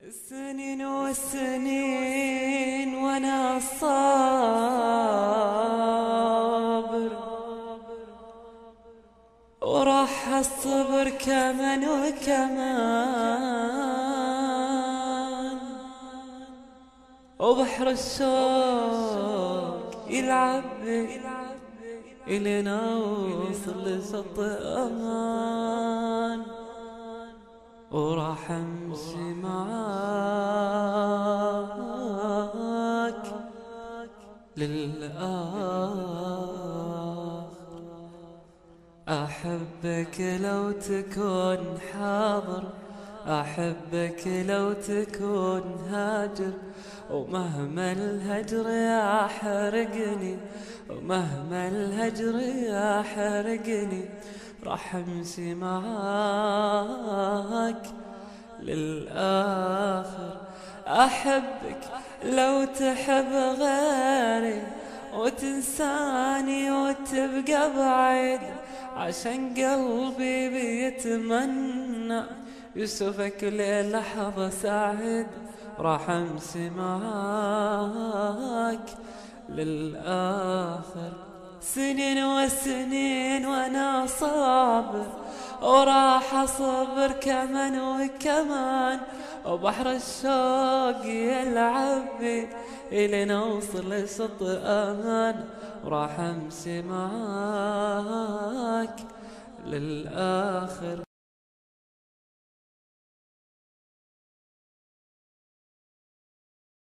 السنين والسنين وانا صابر، وراح الصبر كمان وكمان، وبحر الشوق يلعب إلي نوصل لشط أمان، وراح امشي معاك للآخر. أحبك لو تكون حاضر، أحبك لو تكون هاجر، ومهما الهجر يحرقني، ومهما الهجر يحرقني، راح امشي معاك للآخر. أحبك لو تحب غيري، وتنساني وتبقى بعيد، عشان قلبي بيتمنى يشوفك كل لحظة سعيد. راح امشي معاك للآخر. سنين وسنين وانا صابر، وراح اصبر كمان وكمان، وبحر الشوق يلعب بي إلي نوصل لشط أمان، وراح امشي معاك للآخر.